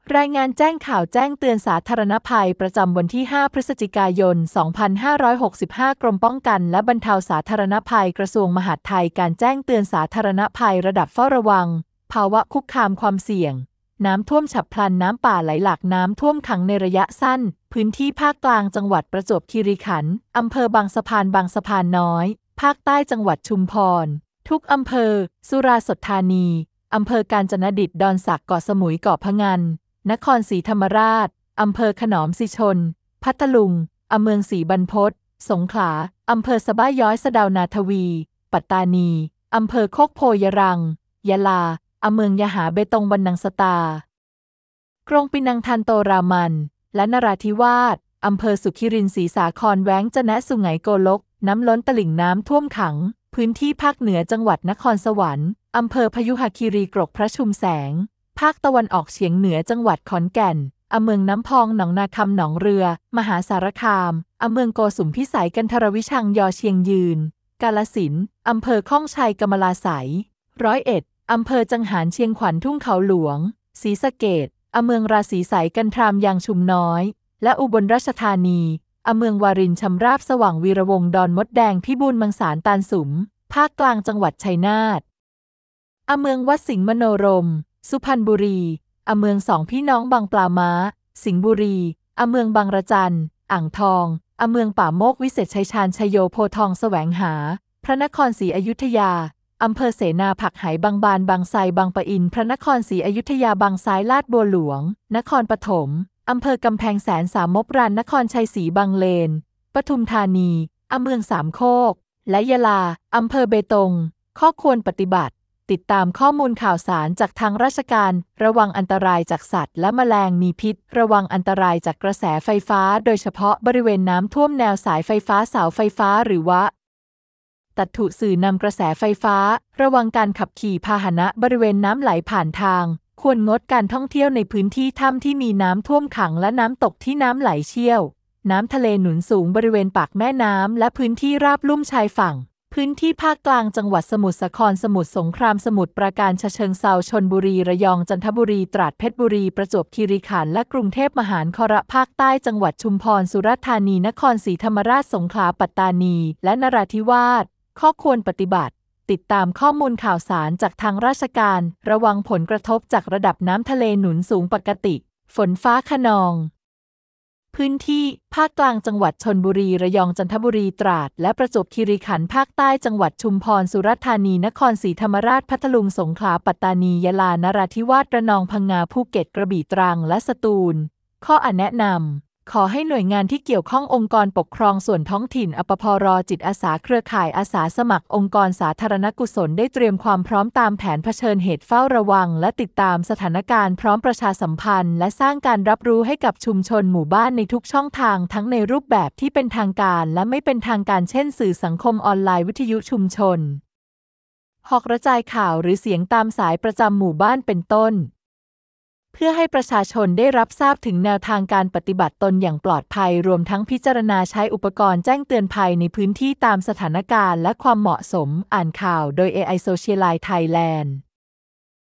รายงานแจ้งข่าวแจ้งเตือนสาธารณภัยประจำวันที่ 5 พฤศจิกายน 2565 กรมป้องกันและบรรเทาสาธารณภัยกระทรวงมหาดไทยการแจ้งเตือนสาธารณภัยระดับเฝ้าระวังภาวะคุกคามความเสี่ยงน้ำท่วมฉับพลันน้ำป่าไหลหลากน้ำท่วมขังในระยะสั้นพื้นที่ภาคกลางจังหวัดประจวบคีรีขันธ์อำเภอบางสะพานน้อยภาคใต้จังหวัดชุมพรทุกอำเภอสุราษฎร์ธานีอำเภอกาญจนดิตดอนสักเกาะสมุยเกาะพะงันนครศรีธรรมราชอำเภอขนอมสิชนพัทลุงอำเมืองศรีบรรพตสงขลาอำเภอสะบ้าย้อยสะเดานาทวีปัตตานีอำเภอโคกโพยรังยะลาอำเมืองยหาเบตงบันนังสตากรงปินังทันโตรามันและนราธิวาสอำเภอสุขิรินทร์ศรีสาครแว้งจะแนะสุไหงโกลกน้ำล้นตลิ่งน้ำท่วมขังพื้นที่ภาคเหนือจังหวัดนครสวรรค์อำเภอพยุหคีรีกรกพระชุมแสงภาคตะวันออกเฉียงเหนือจังหวัดขอนแก่นอำเมืองน้ำพองหนองนาคำหนองเรือมหาสารคามอำเมืองโกสุมพิสัยกันทรวิชังยอเชียงยืนกาฬสินธุ์อำเภอข้องชัยกำมะลาไสย101อำเภอจังหารเชียงขวัญทุ่งเขาหลวงศรีสะเกษอำเมืองราศีไสยกันทรามยางชุมน้อยและอุบลราชธานีอำเมืองวารินชำราบสว่างวีระวงศ์ดอนมดแดงพิบูลมังสารตาลสุมภาคกลางจังหวัดชัยนาทอำเมืองวัดสิงห์มโนรมสุพรรณบุรีอำเมืองสองพี่น้องบางปลาม้าสิงห์บุรีอำเมืองบางระจันอ่างทองอำเมืองป่าโมกวิเศษชัยชาญชโยโพทองแสวงหาพระนครศรีอยุธยาอำเภอเสนาผักไหบางบานบางไทรบางปะอินพระนครศรีอยุธยาบางซ้ายลาดบัวหลวงนครปฐมอำเภอกำแพงแสนสามมบรานนครชัยศรีบางเลนปทุมธานีอำเมืองสามโคกและยะลาอำเภอเบตงข้อควรปฏิบัติติดตามข้อมูลข่าวสารจากทางราชการระวังอันตรายจากสัตว์และแมลงมีพิษระวังอันตรายจากกระแสไฟฟ้าโดยเฉพาะบริเวณน้ำท่วมแนวสายไฟฟ้าเสาไฟฟ้าหรือว่าตัดถุสื่อนำกระแสไฟฟ้าระวังการขับขี่พาหนะบริเวณน้ำไหลผ่านทางควรงดการท่องเที่ยวในพื้นที่ถ้ำที่มีน้ำท่วมขังและน้ำตกที่น้ำไหลเชี่ยวน้ำทะเลหนุนสูงบริเวณปากแม่น้ำและพื้นที่ราบลุ่มชายฝั่งพื้นที่ภาคกลางจังหวัดสมุทรสาครสมุทรสงครามสมุทรปราการฉะเชิงเทราชลบุรีระยองจันทบุรีตราดเพชรบุรีประจวบคีรีขันธ์และกรุงเทพมหานครภาคใต้จังหวัดชุมพรสุราษฎร์ธานีนครศรีธรรมราชสงขลาปัตตานีและนราธิวาสข้อควรปฏิบัติติดตามข้อมูลข่าวสารจากทางราชการระวังผลกระทบจากระดับน้ำทะเลหนุนสูงปกติฝนฟ้าคะนองพื้นที่ภาคกลางจังหวัดชลบุรีระยองจันทบุรีตราดและประจวบคีรีขันธ์ภาคใต้จังหวัดชุมพรสุราษฎร์ธานีนครศรีธรรมราชพัทลุงสงขลาปัตตานียะลานราธิวาสระนองพังงาภูเก็ตกระบี่ตรังและสตูลข้อแนะนำขอให้หน่วยงานที่เกี่ยวข้ององค์กรปกครองส่วนท้องถิ่นอปพร.จิตอาสาเครือข่ายอาสาสมัครองค์กรสาธารณกุศลได้เตรียมความพร้อมตามแผนเผชิญเหตุเฝ้าระวังและติดตามสถานการณ์พร้อมประชาสัมพันธ์และสร้างการรับรู้ให้กับชุมชนหมู่บ้านในทุกช่องทางทั้งในรูปแบบที่เป็นทางการและไม่เป็นทางการเช่นสื่อสังคมออนไลน์วิทยุชุมชนหอกกระจายข่าวหรือเสียงตามสายประจำหมู่บ้านเป็นต้นเพื่อให้ประชาชนได้รับทราบถึงแนวทางการปฏิบัติตนอย่างปลอดภัยรวมทั้งพิจารณาใช้อุปกรณ์แจ้งเตือนภัยในพื้นที่ตามสถานการณ์และความเหมาะสมอ่านข่าวโดย AI Socialite Thailand